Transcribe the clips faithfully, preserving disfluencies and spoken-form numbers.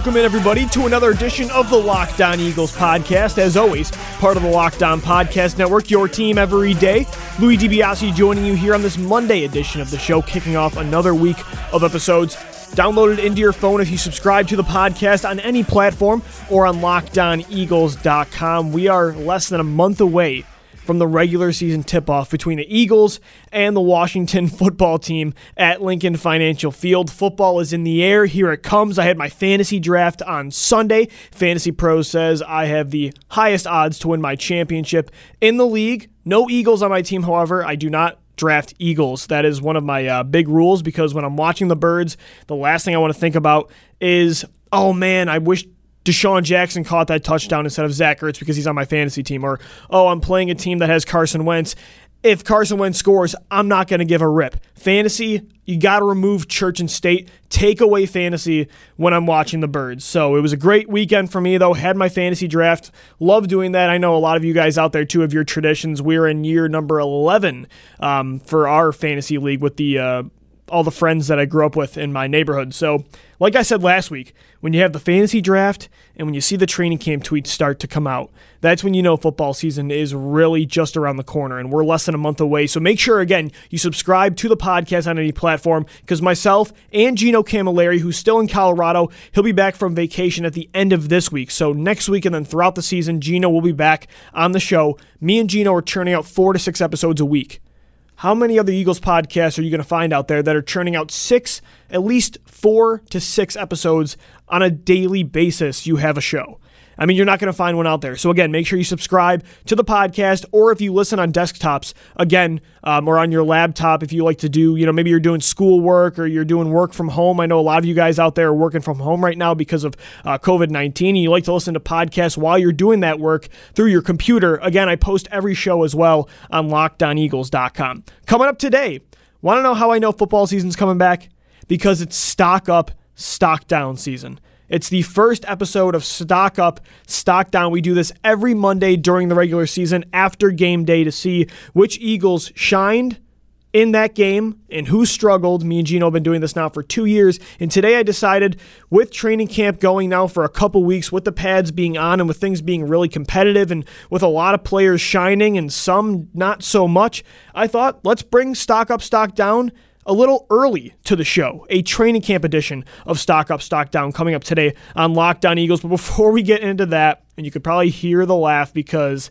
Welcome in, everybody, to another edition of the Locked On Eagles podcast. As always, part of the Locked On Podcast Network, your team every day. Louis DiBiase joining you here on this Monday edition of the show, kicking off another week of episodes. Download it into your phone if you subscribe to the podcast on any platform or on locked on eagles dot com. We are less than a month away from the regular season tip-off between the Eagles and the Washington football team at Lincoln Financial Field. Football is in the air. Here it comes. I had my fantasy draft on Sunday. Fantasy Pros says I have the highest odds to win my championship in the league. No Eagles on my team, however. I do not draft Eagles. That is one of my uh, big rules, because when I'm watching the Birds, the last thing I want to think about is, oh man, I wish Deshaun Jackson caught that touchdown instead of Zach Ertz because he's on my fantasy team. Or, oh, I'm playing a team that has Carson Wentz. If Carson Wentz scores, I'm not going to give a rip. Fantasy, you got to remove church and state. Take away fantasy when I'm watching the Birds. So it was a great weekend for me, though. Had my fantasy draft. Love doing that. I know a lot of you guys out there, too, have your traditions. We're in year number eleven um, for our fantasy league with the uh, all the friends that I grew up with in my neighborhood. So, like I said last week, when you have the fantasy draft and when you see the training camp tweets start to come out, that's when you know football season is really just around the corner, and we're less than a month away. So make sure, again, you subscribe to the podcast on any platform, because myself and Gino Camilleri, who's still in Colorado, he'll be back from vacation at the end of this week. So next week and then throughout the season, Gino will be back on the show. Me and Gino are churning out four to six episodes a week. How many other Eagles podcasts are you going to find out there that are churning out six, at least four to six episodes on a daily basis? You have a show. I mean, you're not going to find one out there. So again, make sure you subscribe to the podcast, or if you listen on desktops, again, um, or on your laptop, if you like to do, you know, maybe you're doing schoolwork or you're doing work from home. I know a lot of you guys out there are working from home right now because of uh, covid nineteen, and you like to listen to podcasts while you're doing that work through your computer. Again, I post every show as well on locked on eagles dot com. Coming up today, want to know how I know football season's coming back? Because it's stock up, stock down season. It's the first episode of Stock Up, Stock Down. We do this every Monday during the regular season after game day to see which Eagles shined in that game and who struggled. Me and Gino have been doing this now for two years. And today I decided, with training camp going now for a couple weeks, with the pads being on and with things being really competitive and with a lot of players shining and some not so much, I thought, let's bring Stock Up, Stock Down a little early to the show. A training camp edition of Stock Up, Stock Down coming up today on Locked On Eagles. But before we get into that, and you could probably hear the laugh because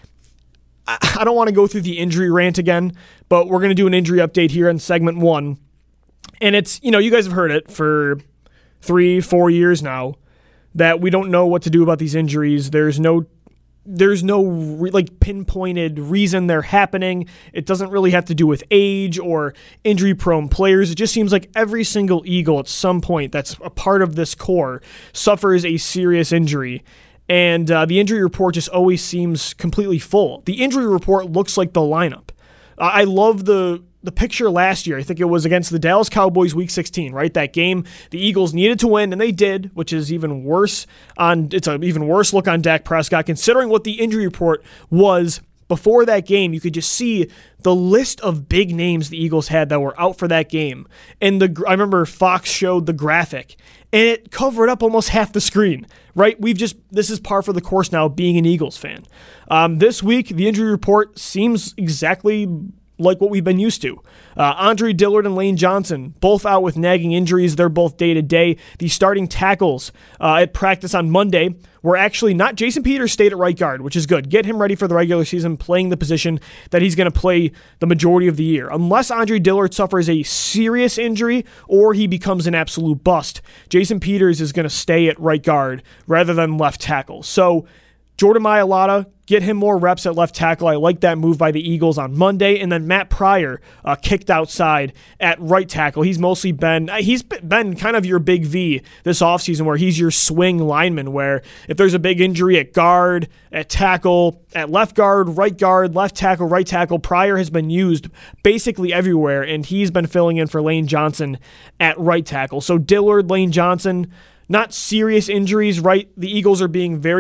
I don't want to go through the injury rant again, but we're going to do an injury update here in segment one. And it's, you know, you guys have heard it for three, four years now that we don't know what to do about these injuries. There's no There's no re- like pinpointed reason they're happening. It doesn't really have to do with age or injury-prone players. It just seems like every single Eagle at some point that's a part of this core suffers a serious injury. And uh, the injury report just always seems completely full. The injury report looks like the lineup. Uh, I love the the picture last year. I think it was against the Dallas Cowboys week sixteen, right? That game the Eagles needed to win, and they did, which is even worse on it's an even worse look on Dak Prescott, considering what the injury report was before that game. You could just see the list of big names the Eagles had that were out for that game. And the I remember Fox showed the graphic, and it covered up almost half the screen, right? We've just, this is par for the course now, being an Eagles fan. Um, this week, the injury report seems exactly like what we've been used to. Uh, Andre Dillard and Lane Johnson, both out with nagging injuries. They're both day-to-day. The starting tackles uh, at practice on Monday were actually not Jason Peters stayed at right guard, which is good. Get him ready for the regular season, playing the position that he's going to play the majority of the year. Unless Andre Dillard suffers a serious injury or he becomes an absolute bust, Jason Peters is going to stay at right guard rather than left tackle. So Jordan Mailata, get him more reps at left tackle. I like that move by the Eagles on Monday. And then Matt Pryor uh, kicked outside at right tackle. He's mostly been he's been kind of your big V this offseason, where he's your swing lineman, where if there's a big injury at guard, at tackle, at left guard, right guard, left tackle, right tackle, Pryor has been used basically everywhere, and he's been filling in for Lane Johnson at right tackle. So Dillard, Lane Johnson, not serious injuries, right? The Eagles are being very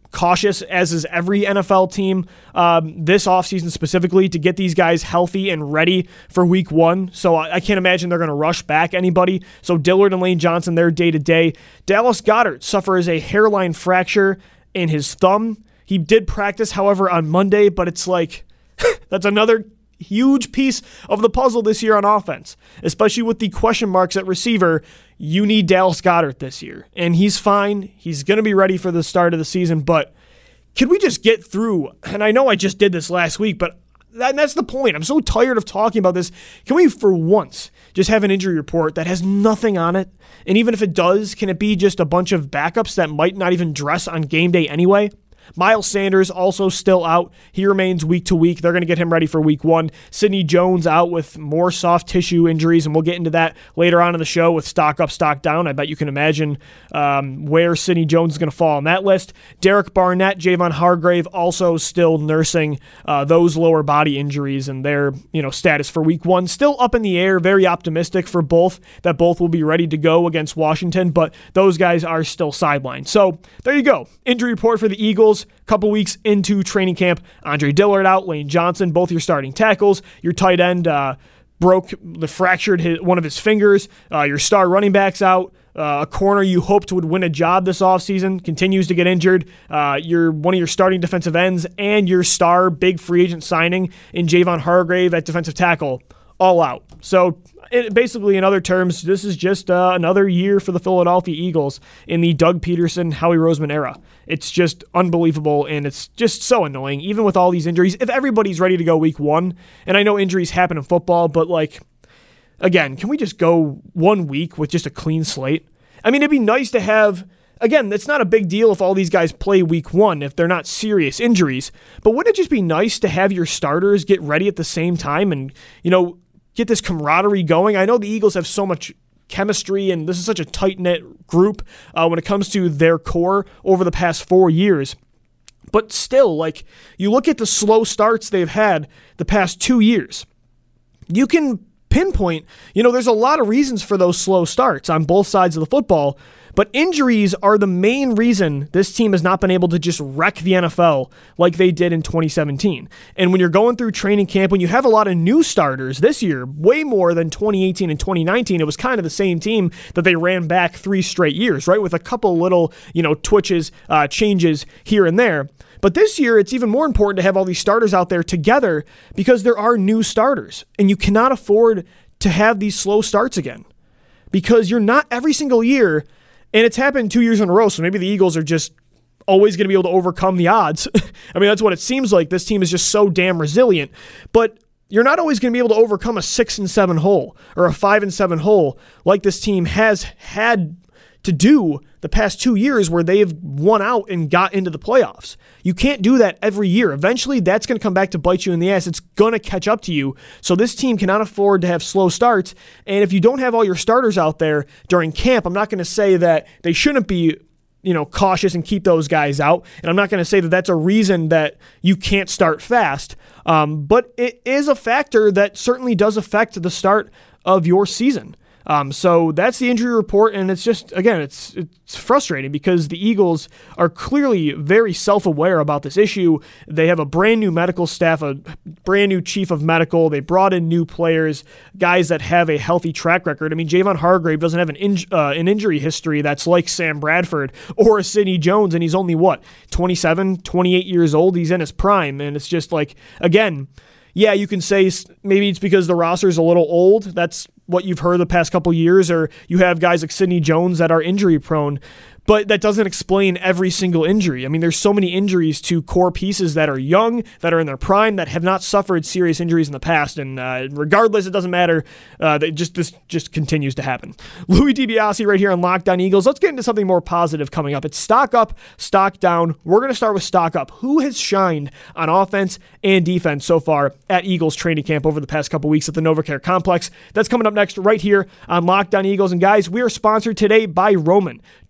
cautious, as is every N F L team, um, this offseason specifically, to get these guys healthy and ready for week one. So I, I can't imagine they're going to rush back anybody. So Dillard and Lane Johnson, they're day-to-day. Dallas Goedert suffers a hairline fracture in his thumb. He did practice, however, on Monday, but it's like, that's another huge piece of the puzzle this year on offense, especially with the question marks at receiver. You need Dallas Goedert this year, and he's fine. He's going to be ready for the start of the season, but can we just get through? And I know I just did this last week, but that, that's the point. I'm so tired of talking about this. Can we, for once, just have an injury report that has nothing on it? And even if it does, can it be just a bunch of backups that might not even dress on game day anyway? Miles Sanders also still out. He remains week to week. They're going to get him ready for week one. Sidney Jones out with more soft tissue injuries, and we'll get into that later on in the show with stock up, stock down. I bet you can imagine um, where Sidney Jones is going to fall on that list. Derek Barnett, Javon Hargrave also still nursing uh, those lower body injuries, and their you know status for week one still up in the air. Very optimistic for both, that both will be ready to go against Washington, but those guys are still sidelined. So there you go. Injury report for the Eagles. Couple weeks into training camp. Andre Dillard out, Lane Johnson, both your starting tackles. Your tight end uh, broke, the fractured his, one of his fingers. Uh, your star running back's out. Uh, a corner you hoped would win a job this offseason continues to get injured. Uh, you're one of your starting defensive ends and your star big free agent signing in Javon Hargrave at defensive tackle, all out. So it, basically, in other terms, this is just uh, another year for the Philadelphia Eagles in the Doug Peterson, Howie Roseman era. It's just unbelievable, and it's just so annoying, even with all these injuries. If everybody's ready to go week one, and I know injuries happen in football, but, like, again, can we just go one week with just a clean slate? I mean, it'd be nice to have, again, it's not a big deal if all these guys play week one, if they're not serious injuries, but wouldn't it just be nice to have your starters get ready at the same time and, you know, get this camaraderie going? I know the Eagles have so much chemistry, and this is such a tight-knit group uh, when it comes to their core over the past four years. But still, like, you look at the slow starts they've had the past two years. You can pinpoint, you know, there's a lot of reasons for those slow starts on both sides of the football, but injuries are the main reason this team has not been able to just wreck the N F L like they did in twenty seventeen. And when you're going through training camp, when you have a lot of new starters this year, way more than twenty eighteen and twenty nineteen, it was kind of the same team that they ran back three straight years, right? With a couple little, you know, twitches, uh, changes here and there. But this year, it's even more important to have all these starters out there together because there are new starters, and you cannot afford to have these slow starts again because you're not every single year. And it's happened two years in a row, so maybe the Eagles are just always going to be able to overcome the odds. I mean, that's what it seems like. This team is just so damn resilient. But you're not always going to be able to overcome a six and seven hole or a five and seven hole like this team has had to do the past two years where they've won out and got into the playoffs. You can't do that every year. Eventually, that's going to come back to bite you in the ass. It's going to catch up to you. So this team cannot afford to have slow starts. And if you don't have all your starters out there during camp, I'm not going to say that they shouldn't be, you know, cautious and keep those guys out. And I'm not going to say that that's a reason that you can't start fast. Um, but it is a factor that certainly does affect the start of your season. Um, so that's the injury report, and it's just, again, it's it's frustrating because the Eagles are clearly very self-aware about this issue. They have a brand new medical staff, a brand new chief of medical. They brought in new players, guys that have a healthy track record. I mean, Javon Hargrave doesn't have an, in, uh, an injury history that's like Sam Bradford or Sidney Jones, and he's only, what, twenty-seven, twenty-eight years old? He's in his prime, and it's just like, again, yeah, you can say maybe it's because the roster is a little old. That's what you've heard the past couple years, or you have guys like Sidney Jones that are injury prone, but that doesn't explain every single injury. I mean, there's so many injuries to core pieces that are young, that are in their prime, that have not suffered serious injuries in the past, and uh, regardless, it doesn't matter. Uh, they just This just continues to happen. Louis DiBiase right here on Locked On Eagles. Let's get into something more positive coming up. It's stock up, stock down. We're going to start with stock up. Who has shined on offense and defense so far at Eagles training camp over the past couple weeks at the NovaCare Complex? That's coming up next right here on Locked On Eagles. And guys, we are sponsored today by Roman. Talking about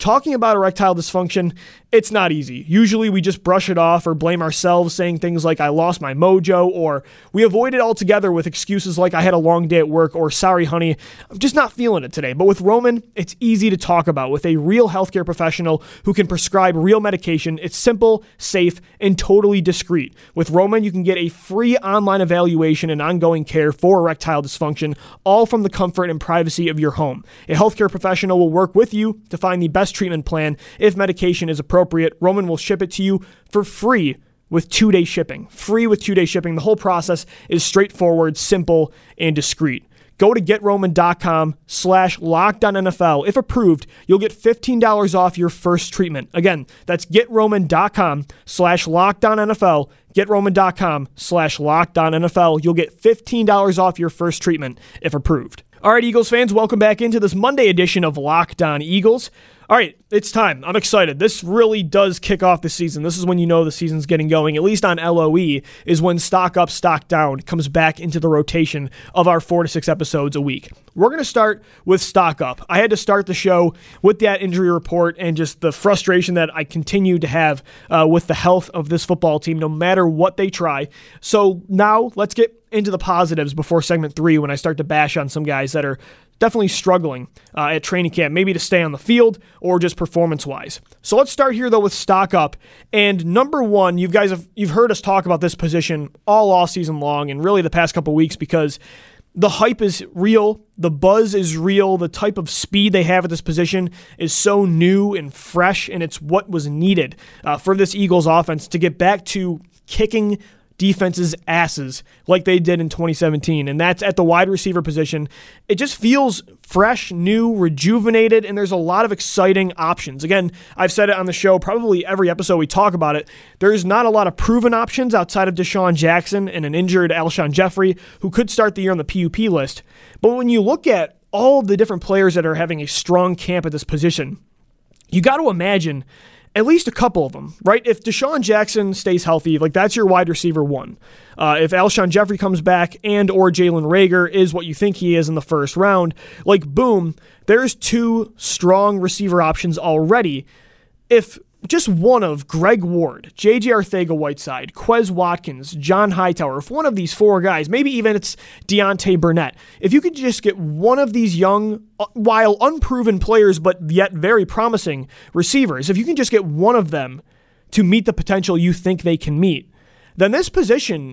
about erectile dysfunction, it's not easy. Usually we just brush it off or blame ourselves, saying things like, I lost my mojo, or we avoid it altogether with excuses like, I had a long day at work, or sorry, honey, I'm just not feeling it today. But with Roman, it's easy to talk about with a real healthcare professional who can prescribe real medication. It's simple, safe, and totally discreet. With Roman, you can get a free online evaluation and ongoing care for erectile dysfunction, all from the comfort and privacy of your home. A healthcare professional will work with you to find the best treatment plan. If medication is appropriate, Roman will ship it to you for free with two-day shipping. Free with two-day shipping. The whole process is straightforward, simple, and discreet. Go to GetRoman.com slash LockedOnNFL. If approved, you'll get fifteen dollars off your first treatment. Again, that's GetRoman.com slash LockedOnNFL. GetRoman.com slash LockedOnNFL. You'll get fifteen dollars off your first treatment if approved. All right, Eagles fans, welcome back into this Monday edition of Locked On Eagles. All right, it's time. I'm excited. This really does kick off the season. This is when you know the season's getting going, at least on L O E, is when Stock Up, Stock Down comes back into the rotation of our four to six episodes a week. We're going to start with Stock Up. I had to start the show with that injury report and just the frustration that I continue to have uh, with the health of this football team, no matter what they try. So now let's get into the positives before segment three, when I start to bash on some guys that are definitely struggling uh, at training camp, maybe to stay on the field or just performance-wise. So let's start here, though, with Stock Up. And number one, you guys have you've heard us talk about this position all offseason long and really the past couple weeks, because the hype is real, the buzz is real, the type of speed they have at this position is so new and fresh, and it's what was needed uh, for this Eagles offense to get back to kicking defenses' asses like they did in twenty seventeen, and that's at the wide receiver position. It just feels fresh, new, rejuvenated, and there's a lot of exciting options. Again, I've said it on the show, probably every episode we talk about it, there's not a lot of proven options outside of Deshaun Jackson and an injured Alshon Jeffrey, who could start the year on the P U P list. But when you look at all the different players that are having a strong camp at this position, you got to imagine at least a couple of them, right? If Deshaun Jackson stays healthy, like that's your wide receiver one. Uh, if Alshon Jeffrey comes back and or Jalen Reagor is what you think he is in the first round, like boom, there's two strong receiver options already. If just one of Greg Ward, J J Arcega-Whiteside, Quez Watkins, John Hightower, if one of these four guys, maybe even it's Deontay Burnett, if you could just get one of these young, while unproven players, but yet very promising receivers, if you can just get one of them to meet the potential you think they can meet, then this position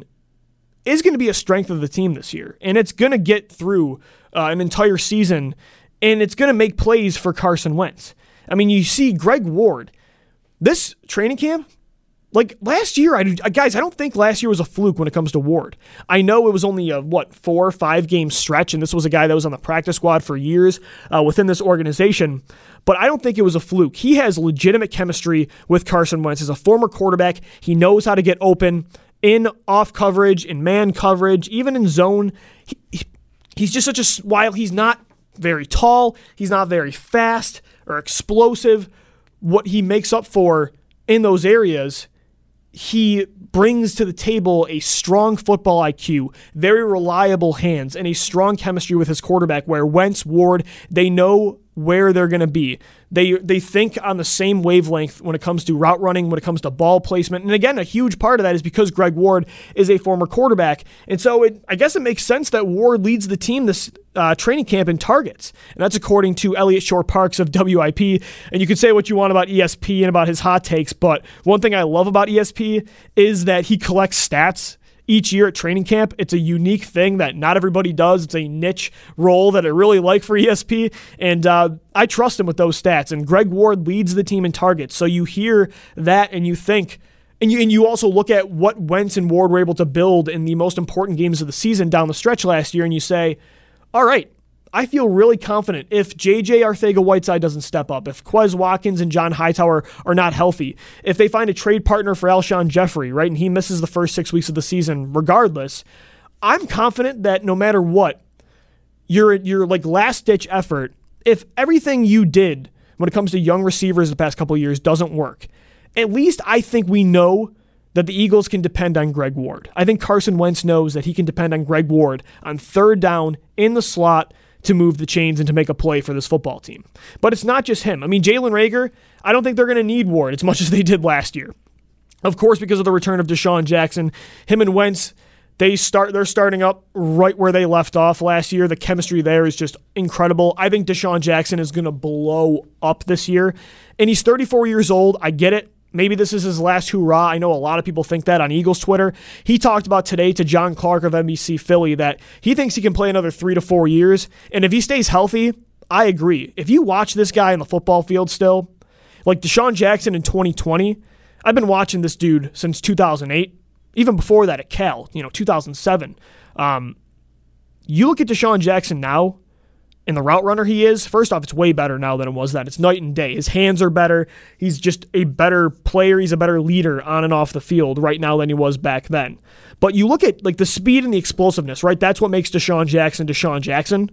is going to be a strength of the team this year. And it's going to get through uh, an entire season, and it's going to make plays for Carson Wentz. I mean, you see Greg Ward, this training camp, like last year, I guys, I don't think last year was a fluke when it comes to Ward. I know it was only a, what, four or five game stretch, and this was a guy that was on the practice squad for years uh, within this organization, but I don't think it was a fluke. He has legitimate chemistry with Carson Wentz. As a former quarterback, he knows how to get open in off coverage, in man coverage, even in zone. He, he, he's just such a, while he's not very tall, he's not very fast or explosive, what he makes up for in those areas, he brings to the table a strong football I Q, very reliable hands, and a strong chemistry with his quarterback, where Wentz, Ward, they know where they're going to be. They they think on the same wavelength when it comes to route running, when it comes to ball placement. And again, a huge part of that is because Greg Ward is a former quarterback. And so it, I guess it makes sense that Ward leads the team this uh, training camp in targets. And that's according to Elliot Shore-Parks of W I P. And you can say what you want about E S P and about his hot takes, but one thing I love about E S P is that he collects stats each year at training camp. It's a unique thing that not everybody does. It's a niche role that I really like for E S P, and uh, I trust him with those stats. And Greg Ward leads the team in targets. So you hear that and you think, and you, and you also look at what Wentz and Ward were able to build in the most important games of the season down the stretch last year, and you say, all right, I feel really confident if J J Arcega-Whiteside doesn't step up, if Quez Watkins and John Hightower are not healthy, if they find a trade partner for Alshon Jeffrey, right, and he misses the first six weeks of the season regardless, I'm confident that no matter what, your your like last-ditch effort, if everything you did when it comes to young receivers the past couple of years doesn't work, at least I think we know that the Eagles can depend on Greg Ward. I think Carson Wentz knows that he can depend on Greg Ward on third down in the slot to move the chains and to make a play for this football team. But it's not just him. I mean, Jalen Reagor, I don't think they're going to need Ward as much as they did last year. Of course, because of the return of Deshaun Jackson, him and Wentz, they start, they're starting up right where they left off last year. The chemistry there is just incredible. I think Deshaun Jackson is going to blow up this year. And he's thirty-four years old. I get it. Maybe this is his last hurrah. I know a lot of people think that on Eagles Twitter. He talked about today to John Clark of N B C Philly that he thinks he can play another three to four years. And if he stays healthy, I agree. If you watch this guy on the football field still, like Deshaun Jackson in twenty twenty, I've been watching this dude since two thousand eight, even before that at Cal, you know, two thousand seven. Um, you look at Deshaun Jackson now, and the route runner he is, first off, it's way better now than it was then. It's night and day. His hands are better. He's just a better player. He's a better leader on and off the field right now than he was back then. But you look at like the speed and the explosiveness, right? That's what makes Deshaun Jackson Deshaun Jackson.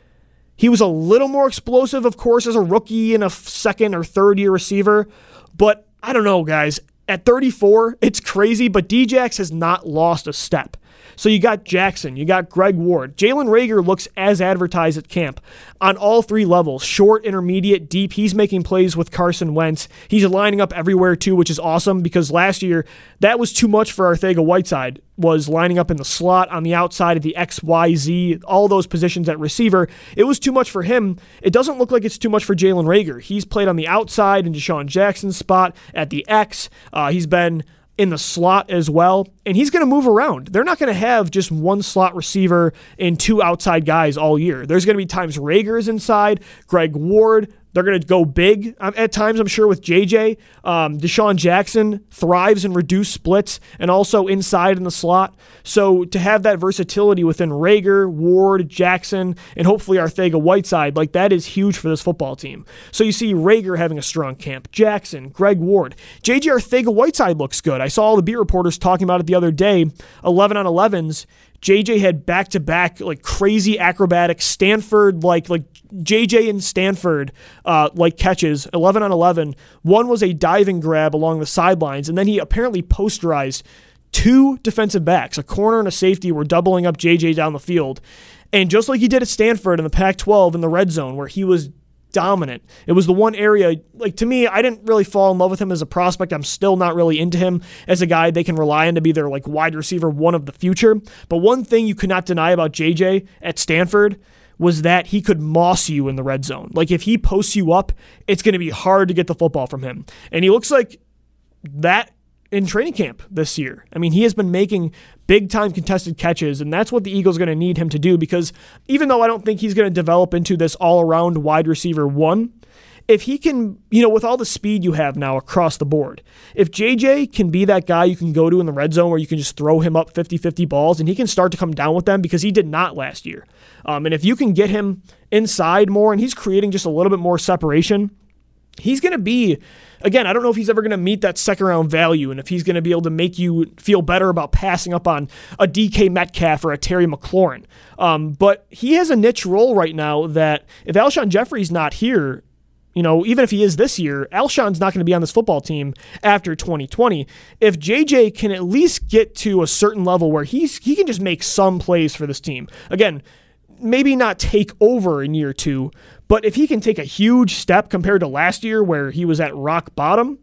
He was a little more explosive, of course, as a rookie and a second or third year receiver, but I don't know, guys. At thirty-four, it's crazy, but D-Jax has not lost a step. So you got Jackson, you got Greg Ward. Jalen Reagor looks as advertised at camp on all three levels, short, intermediate, deep. He's making plays with Carson Wentz. He's lining up everywhere too, which is awesome because last year that was too much for Arcega-Whiteside, was lining up in the slot, on the outside of the X, Y, Z, all those positions at receiver. It was too much for him. It doesn't look like it's too much for Jalen Reagor. He's played on the outside in Deshaun Jackson's spot at the X. Uh, he's been in the slot as well, and he's going to move around. They're not going to have just one slot receiver and two outside guys all year. There's going to be times Reagor is inside, Greg Ward. They're going to go big um, at times, I'm sure, with J J. Um, Deshaun Jackson thrives in reduced splits and also inside in the slot. So to have that versatility within Reagor, Ward, Jackson, and hopefully Arcega-Whiteside, like that is huge for this football team. So you see Reagor having a strong camp, Jackson, Greg Ward. J J Arcega-Whiteside looks good. I saw all the beat reporters talking about it the other day, eleven on elevens. J J had back-to-back like crazy acrobatic Stanford like like J J and Stanford uh, like catches, eleven on eleven. One was a diving grab along the sidelines, and then he apparently posterized two defensive backs, a corner and a safety, were doubling up J J down the field. And just like he did at Stanford in the Pac twelve in the red zone where he was dominant. It was the one area, like to me, I didn't really fall in love with him as a prospect. I'm still not really into him as a guy they can rely on to be their like wide receiver one of the future. But one thing you could not deny about J J at Stanford was that he could moss you in the red zone. Like if he posts you up, it's going to be hard to get the football from him. And he looks like that in training camp this year. I mean, he has been making big-time contested catches, and that's what the Eagles are going to need him to do because even though I don't think he's going to develop into this all-around wide receiver one, if he can, you know, with all the speed you have now across the board, if J J can be that guy you can go to in the red zone where you can just throw him up fifty-fifty balls and he can start to come down with them because he did not last year. Um, and if you can get him inside more and he's creating just a little bit more separation, he's going to be, again, I don't know if he's ever going to meet that second round value and if he's going to be able to make you feel better about passing up on a D K Metcalf or a Terry McLaurin. Um, but he has a niche role right now that if Alshon Jeffrey's not here, you know, even if he is this year, Alshon's not going to be on this football team after twenty twenty. If J J can at least get to a certain level where he's he can just make some plays for this team. Again, maybe not take over in year two, but if he can take a huge step compared to last year where he was at rock bottom,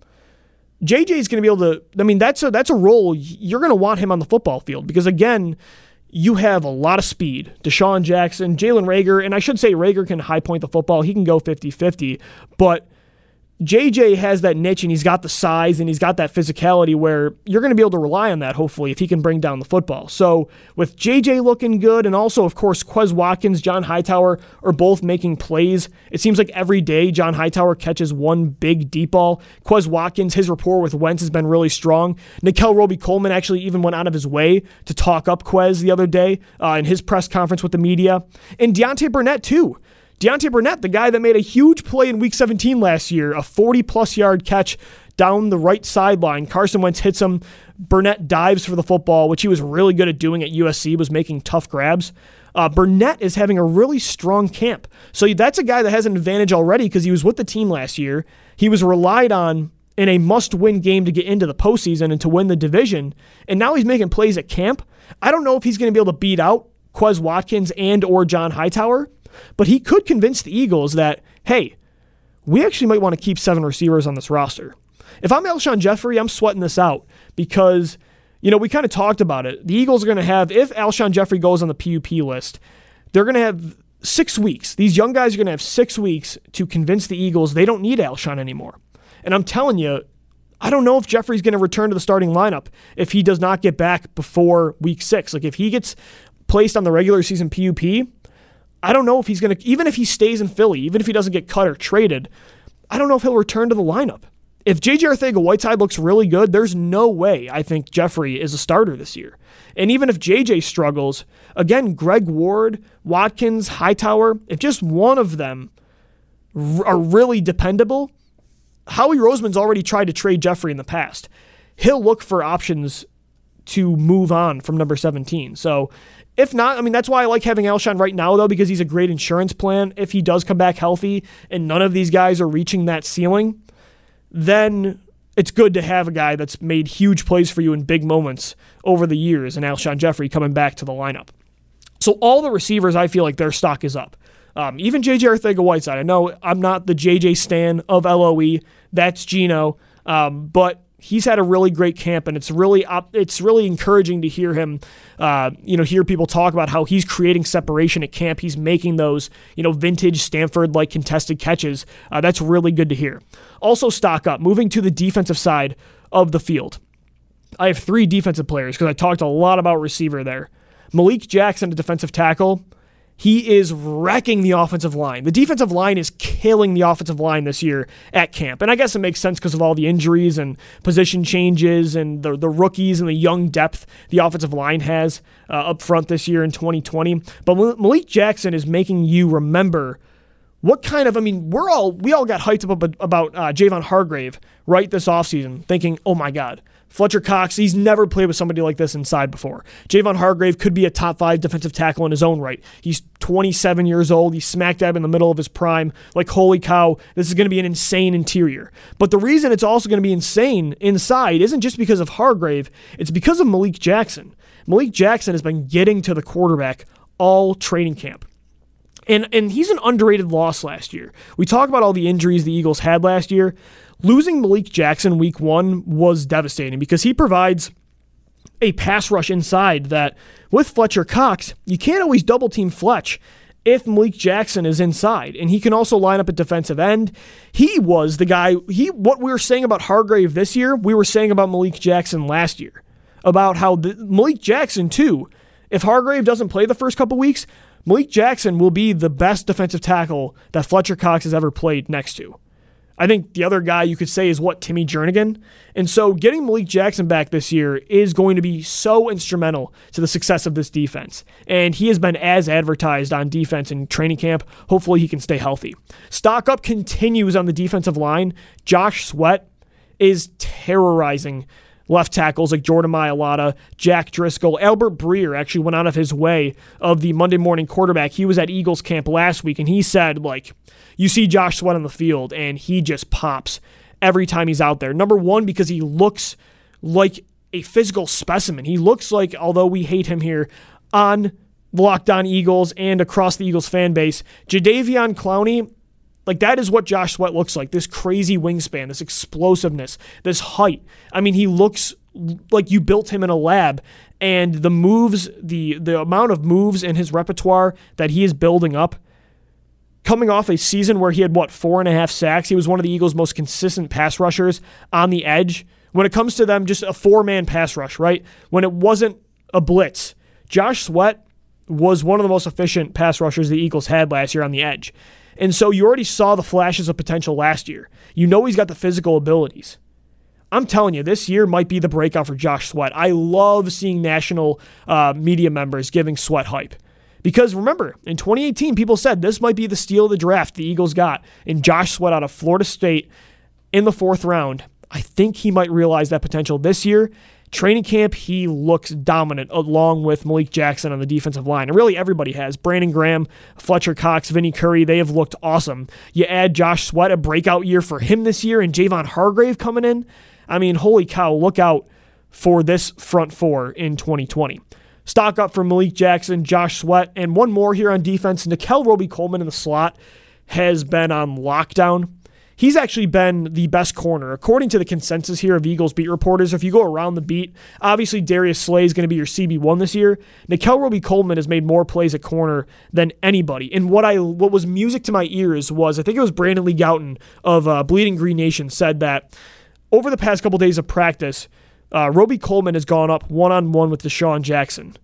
J J is going to be able to, I mean, that's a, that's a role you're going to want him on the football field because, again, you have a lot of speed. Deshaun Jackson, Jalen Reagor, and I should say Reagor can high point the football. He can go fifty-fifty, but J J has that niche and he's got the size and he's got that physicality where you're going to be able to rely on that, hopefully, if he can bring down the football. So with J J looking good and also, of course, Quez Watkins, John Hightower are both making plays. It seems like every day John Hightower catches one big deep ball. Quez Watkins, his rapport with Wentz has been really strong. Nikel Roby-Coleman actually even went out of his way to talk up Quez the other day uh, in his press conference with the media. And Deontay Burnett, too. Deontay Burnett, the guy that made a huge play in week seventeen last year, a forty-plus yard catch down the right sideline. Carson Wentz hits him. Burnett dives for the football, which he was really good at doing at U S C, was making tough grabs. Uh, Burnett is having a really strong camp. So that's a guy that has an advantage already because he was with the team last year. He was relied on in a must-win game to get into the postseason and to win the division, and now he's making plays at camp. I don't know if he's going to be able to beat out Quez Watkins and or John Hightower, But he could convince the Eagles that, hey, we actually might want to keep seven receivers on this roster. If I'm Alshon Jeffrey, I'm sweating this out because, you know, we kind of talked about it. The Eagles are going to have, if Alshon Jeffrey goes on the P U P list, they're going to have six weeks. These young guys are going to have six weeks to convince the Eagles they don't need Alshon anymore. And I'm telling you, I don't know if Jeffrey's going to return to the starting lineup if he does not get back before week six. Like, if he gets placed on the regular season P U P, I don't know if he's going to, even if he stays in Philly, even if he doesn't get cut or traded, I don't know if he'll return to the lineup. If J J Arcega-Whiteside looks really good, there's no way I think Jeffrey is a starter this year. And even if J J struggles, again, Greg Ward, Watkins, Hightower, if just one of them are really dependable, Howie Roseman's already tried to trade Jeffrey in the past. He'll look for options to move on from number seventeen. So if not, I mean, that's why I like having Alshon right now, though, because he's a great insurance plan. If he does come back healthy and none of these guys are reaching that ceiling, then it's good to have a guy that's made huge plays for you in big moments over the years, and Alshon Jeffrey coming back to the lineup. So all the receivers, I feel like their stock is up. Um, even J J Arcega-Whiteside. I know I'm not the J J stan of L O E. That's Gino. Um, but he's had a really great camp, and it's really op- it's really encouraging to hear him, uh, you know, hear people talk about how he's creating separation at camp. He's making those, you know, vintage Stanford-like contested catches. Uh, that's really good to hear. Also, stock up. Moving to the defensive side of the field, I have three defensive players because I talked a lot about receiver there. Malik Jackson, a defensive tackle. He is wrecking the offensive line. The defensive line is killing the offensive line this year at camp. And I guess it makes sense because of all the injuries and position changes and the, the rookies and the young depth the offensive line has uh, up front this year in twenty twenty. But Malik Jackson is making you remember what kind of, I mean, we're all, we all got hyped up about uh, Javon Hargrave right this offseason, thinking, oh my God, Fletcher Cox, he's never played with somebody like this inside before. Javon Hargrave could be a top five defensive tackle in his own right. He's twenty-seven years old. He's smack dab in the middle of his prime. Like, holy cow, this is going to be an insane interior. But the reason it's also going to be insane inside isn't just because of Hargrave. It's because of Malik Jackson. Malik Jackson has been getting to the quarterback all training camp. And and he's an underrated loss last year. We talk about all the injuries the Eagles had last year. Losing Malik Jackson week one was devastating because he provides a pass rush inside that with Fletcher Cox, you can't always double team Fletch if Malik Jackson is inside. And he can also line up at defensive end. He was the guy, he what we were saying about Hargrave this year, we were saying about Malik Jackson last year. About how the, Malik Jackson too, if Hargrave doesn't play the first couple weeks, Malik Jackson will be the best defensive tackle that Fletcher Cox has ever played next to. I think the other guy you could say is what, Timmy Jernigan. And so getting Malik Jackson back this year is going to be so instrumental to the success of this defense. And he has been as advertised on defense in training camp. Hopefully he can stay healthy. Stock up continues on the defensive line. Josh Sweat is terrorizing left tackles like Jordan Mailata, Jack Driscoll. Albert Breer actually went out of his way of the Monday morning quarterback. He was at Eagles camp last week, and he said, like, you see Josh Sweat on the field, and he just pops every time he's out there. Number one, because he looks like a physical specimen. He looks like, although we hate him here on the Locked On Eagles and across the Eagles fan base, Jadeveon Clowney, like, that is what Josh Sweat looks like, this crazy wingspan, this explosiveness, this height. I mean, he looks like you built him in a lab, and the moves, the the amount of moves in his repertoire that he is building up, coming off a season where he had, what, four and a half sacks. He was one of the Eagles' most consistent pass rushers on the edge. When it comes to them, just a four-man pass rush, right? When it wasn't a blitz, Josh Sweat was one of the most efficient pass rushers the Eagles had last year on the edge. And so you already saw the flashes of potential last year. You know he's got the physical abilities. I'm telling you, this year might be the breakout for Josh Sweat. I love seeing national uh, media members giving Sweat hype. Because remember, in twenty eighteen, people said this might be the steal of the draft the Eagles got in Josh Sweat out of Florida State in the fourth round. I think he might realize that potential this year. Training camp, he looks dominant along with Malik Jackson on the defensive line. And really everybody has. Brandon Graham, Fletcher Cox, Vinny Curry, they have looked awesome. You add Josh Sweat, a breakout year for him this year, and Javon Hargrave coming in. I mean, holy cow, look out for this front four in twenty twenty. Stock up for Malik Jackson, Josh Sweat, and one more here on defense. Nickel Roby-Coleman in the slot has been on lockdown. He's actually been the best corner. According to the consensus here of Eagles beat reporters, if you go around the beat, obviously Darius Slay is going to be your C B one this year. Nickel Roby-Coleman has made more plays at corner than anybody. And what I what was music to my ears was, I think it was Brandon Lee Gouton of uh, Bleeding Green Nation said that over the past couple days of practice, uh, Roby-Coleman has gone up one-on-one with DeSean Jackson.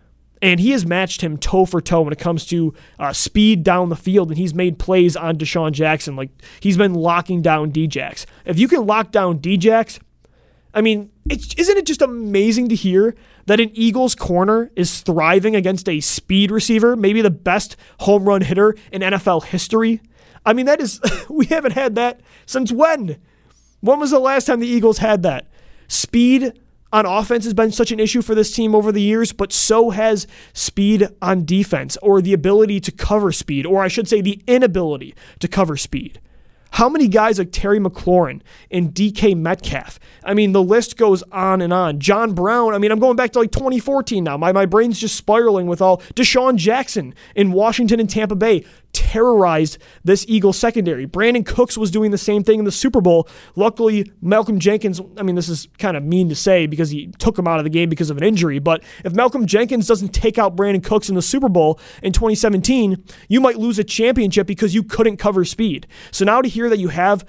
And he has matched him toe for toe when it comes to uh, speed down the field, and he's made plays on DeSean Jackson. Like, he's been locking down D-Jax. If you can lock down D-Jax, I mean, it's, isn't it just amazing to hear that an Eagles corner is thriving against a speed receiver, maybe the best home run hitter in N F L history? I mean, that is, we haven't had that since when? When was the last time the Eagles had that? Speed on offense has been such an issue for this team over the years, but so has speed on defense, or the ability to cover speed, or I should say the inability to cover speed. How many guys like Terry McLaurin and D K Metcalf? I mean, the list goes on and on. John Brown, I mean, I'm going back to like twenty fourteen now. My, my brain's just spiraling with all DeSean Jackson in Washington and Tampa Bay terrorized this Eagles secondary. Brandon Cooks was doing the same thing in the Super Bowl. Luckily, Malcolm Jenkins, I mean, this is kind of mean to say because he took him out of the game because of an injury, but if Malcolm Jenkins doesn't take out Brandon Cooks in the Super Bowl in twenty seventeen, you might lose a championship because you couldn't cover speed. So now to hear that you have,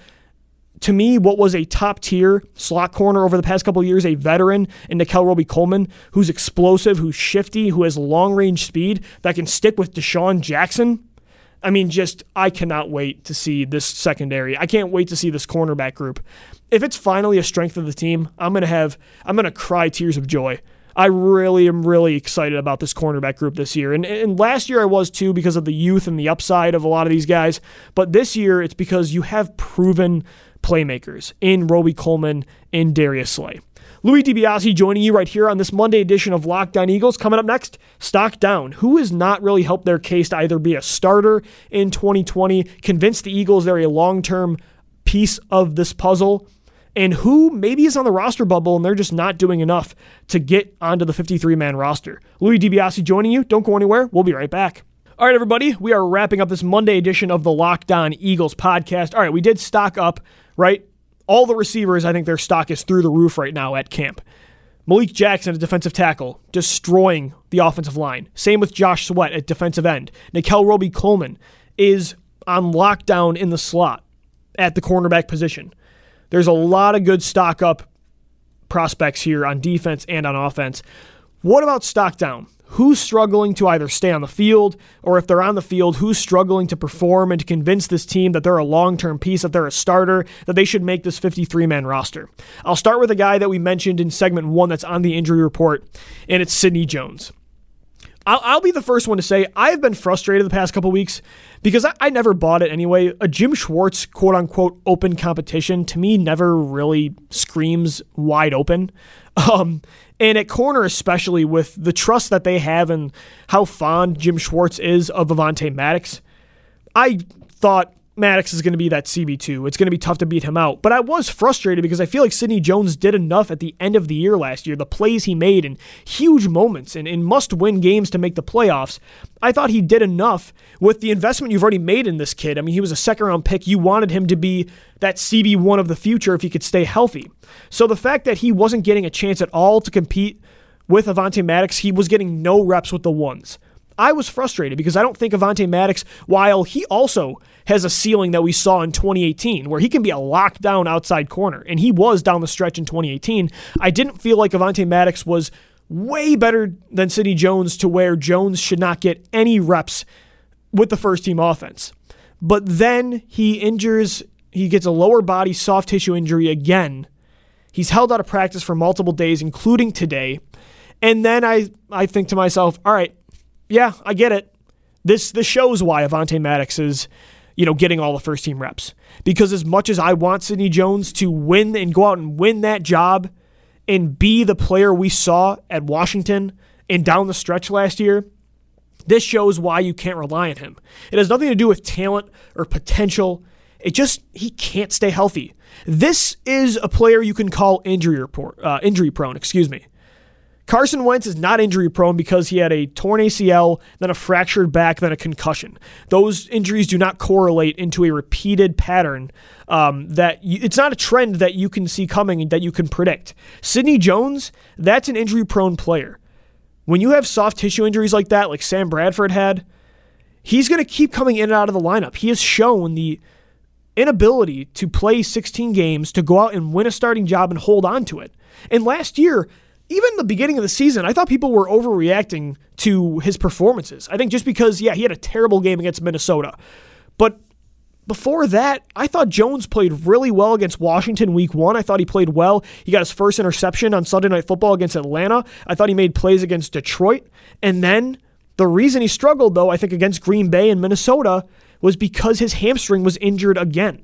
to me, what was a top-tier slot corner over the past couple of years, a veteran in Nickel Roby-Coleman, who's explosive, who's shifty, who has long-range speed, that can stick with DeSean Jackson. I mean, just, I cannot wait to see this secondary. I can't wait to see this cornerback group. If it's finally a strength of the team, I'm going to have, I'm going to cry tears of joy. I really am really excited about this cornerback group this year. And, and last year I was too because of the youth and the upside of a lot of these guys. But this year it's because you have proven playmakers in Roby-Coleman and Darius Slay. Louis DiBiase joining you right here on this Monday edition of Locked On Eagles. Coming up next, Stock Down. Who has not really helped their case to either be a starter in twenty twenty, convince the Eagles they're a long-term piece of this puzzle, and who maybe is on the roster bubble and they're just not doing enough to get onto the fifty-three man roster. Louis DiBiase joining you. Don't go anywhere. We'll be right back. All right, everybody, we are wrapping up this Monday edition of the Locked On Eagles podcast. All right, we did stock up, right? All the receivers, I think their stock is through the roof right now at camp. Malik Jackson, a defensive tackle, destroying the offensive line. Same with Josh Sweat at defensive end. Nickel Roby-Coleman is on lockdown in the slot at the cornerback position. There's a lot of good stock up prospects here on defense and on offense. What about stock down? Who's struggling to either stay on the field, or if they're on the field, who's struggling to perform and to convince this team that they're a long-term piece, that they're a starter, that they should make this fifty-three man roster? I'll start with a guy that we mentioned in segment one that's on the injury report, and it's Sidney Jones. I'll, I'll be the first one to say I've been frustrated the past couple weeks because I, I never bought it anyway. A Jim Schwartz quote-unquote open competition to me never really screams wide open. Um, and at corner, especially with the trust that they have and how fond Jim Schwartz is of Avonte Maddox, I thought Maddox is going to be that C B two. It's going to be tough to beat him out. But I was frustrated because I feel like Sidney Jones did enough at the end of the year last year. The plays he made in huge moments and in must-win games to make the playoffs, I thought he did enough with the investment you've already made in this kid. I mean, he was a second-round pick. You wanted him to be that C B one of the future if he could stay healthy. So the fact that he wasn't getting a chance at all to compete with Avonte Maddox, he was getting no reps with the ones. I was frustrated because I don't think Avonte Maddox, while he also has a ceiling that we saw in twenty eighteen, where he can be a lockdown outside corner, and he was down the stretch in twenty eighteen, I didn't feel like Avonte Maddox was way better than Sidney Jones to where Jones should not get any reps with the first-team offense. But then he injures, he gets a lower body soft tissue injury again. He's held out of practice for multiple days, including today. And then I, I think to myself, all right, yeah, I get it. This this shows why Avonte Maddox is, you know, getting all the first team reps. Because as much as I want Sidney Jones to win and go out and win that job and be the player we saw at Washington and down the stretch last year, this shows why you can't rely on him. It has nothing to do with talent or potential. It just, he can't stay healthy. This is a player you can call injury report, uh, injury prone, excuse me. Carson Wentz is not injury prone because he had a torn A C L, then a fractured back, then a concussion. Those injuries do not correlate into a repeated pattern um, that you, it's not a trend that you can see coming and that you can predict. Sidney Jones, that's an injury prone player. When you have soft tissue injuries like that, like Sam Bradford had, he's going to keep coming in and out of the lineup. He has shown the inability to play sixteen games, to go out and win a starting job and hold on to it. And last year, even the beginning of the season, I thought people were overreacting to his performances. I think just because, yeah, he had a terrible game against Minnesota. But before that, I thought Jones played really well against Washington week one. I thought he played well. He got his first interception on Sunday Night Football against Atlanta. I thought he made plays against Detroit. And then the reason he struggled, though, I think against Green Bay and Minnesota, was because his hamstring was injured again.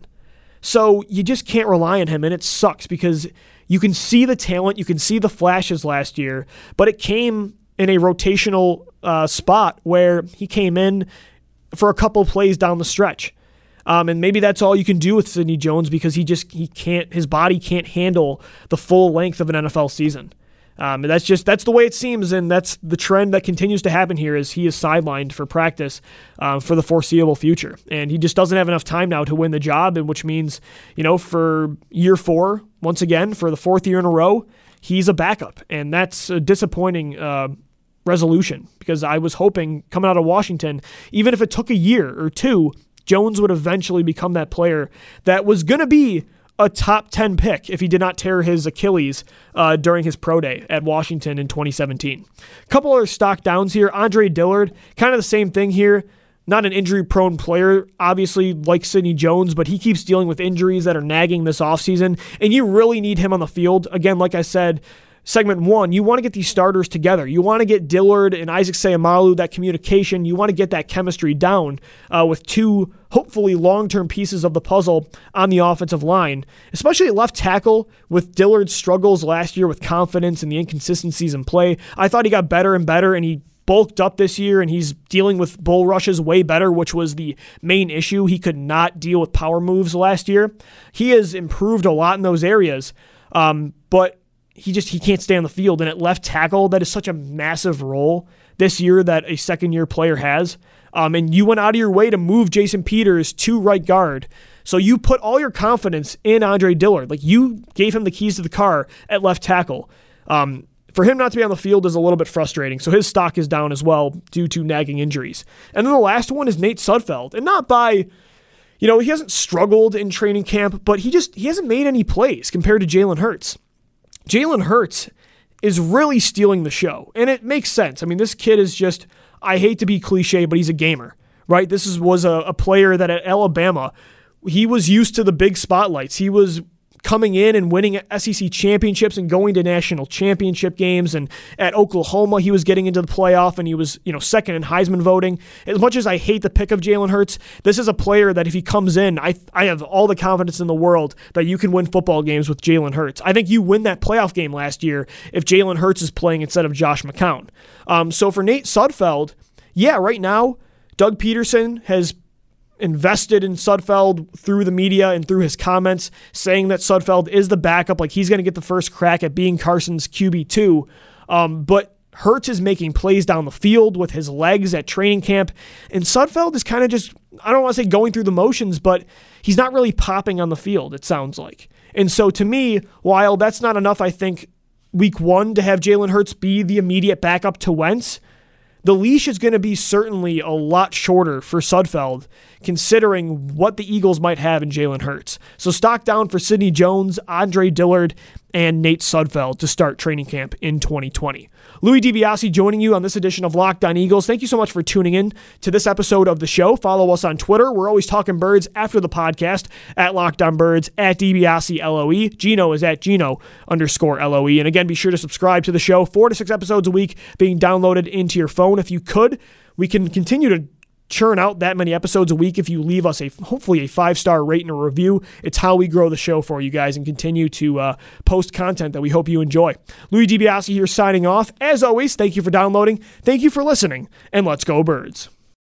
So you just can't rely on him, and it sucks because you can see the talent, you can see the flashes last year, but it came in a rotational uh, spot where he came in for a couple plays down the stretch. Um, and maybe that's all you can do with Sidney Jones because he just he can't his body can't handle the full length of an N F L season. Um, and that's just that's the way it seems, and that's the trend that continues to happen here. Is he is sidelined for practice uh, for the foreseeable future, and he just doesn't have enough time now to win the job. And which means, you know, for year four, once again for the fourth year in a row, he's a backup, and that's a disappointing uh, resolution because I was hoping coming out of Washington, even if it took a year or two, Jones would eventually become that player that was going to be a top ten pick if he did not tear his Achilles uh, during his pro day at Washington in twenty seventeen. A couple other stock downs here. Andre Dillard, kind of the same thing here. Not an injury-prone player, obviously, like Sidney Jones, but he keeps dealing with injuries that are nagging this offseason, and you really need him on the field. Again, like I said, segment one, you want to get these starters together. You want to get Dillard and Isaac Seumalo, that communication. You want to get that chemistry down uh, with two, hopefully, long-term pieces of the puzzle on the offensive line, especially at left tackle with Dillard's struggles last year with confidence and the inconsistencies in play. I thought he got better and better, and he bulked up this year, and he's dealing with bull rushes way better, which was the main issue. He could not deal with power moves last year. He has improved a lot in those areas, um, but He just he can't stay on the field. And at left tackle, that is such a massive role this year that a second-year player has. Um, and you went out of your way to move Jason Peters to right guard. So you put all your confidence in Andre Dillard. Like, you gave him the keys to the car at left tackle. Um, for him not to be on the field is a little bit frustrating. So his stock is down as well due to nagging injuries. And then the last one is Nate Sudfeld. And not by... You know, he hasn't struggled in training camp, but he just he hasn't made any plays compared to Jalen Hurts. Jalen Hurts is really stealing the show, and it makes sense. I mean, this kid is just, I hate to be cliche, but he's a gamer, right? This is, was a, a player that at Alabama, he was used to the big spotlights. He was coming in and winning S E C championships and going to national championship games. And at Oklahoma, he was getting into the playoff, and he was, you know, second in Heisman voting. As much as I hate the pick of Jalen Hurts, this is a player that if he comes in, I I have all the confidence in the world that you can win football games with Jalen Hurts. I think you win that playoff game last year if Jalen Hurts is playing instead of Josh McCown. Um, so for Nate Sudfeld, yeah, right now, Doug Peterson has invested in Sudfeld through the media and through his comments, saying that Sudfeld is the backup, like he's going to get the first crack at being Carson's Q B two. Um, but Hurts is making plays down the field with his legs at training camp, and Sudfeld is kind of just, I don't want to say going through the motions, but he's not really popping on the field, it sounds like. And so to me, while that's not enough, I think, week one to have Jalen Hurts be the immediate backup to Wentz, the leash is going to be certainly a lot shorter for Sudfeld, considering what the Eagles might have in Jalen Hurts. So stock down for Sidney Jones, Andre Dillard, and Nate Sudfeld to start training camp in twenty twenty. Louis DiBiase joining you on this edition of Locked On Eagles. Thank you so much for tuning in to this episode of the show. Follow us on Twitter. We're always talking birds after the podcast at Locked On Birds, at DiBiase L O E. Gino is at Gino underscore L O E. And again, be sure to subscribe to the show. Four to six episodes a week being downloaded into your phone. If you could, we can continue to churn out that many episodes a week if you leave us a hopefully a five-star rate and a review. It's how we grow the show for you guys and continue to uh, post content that we hope you enjoy. Louis DiBiase here signing off. As always, thank you for downloading, thank you for listening, and let's go Birds.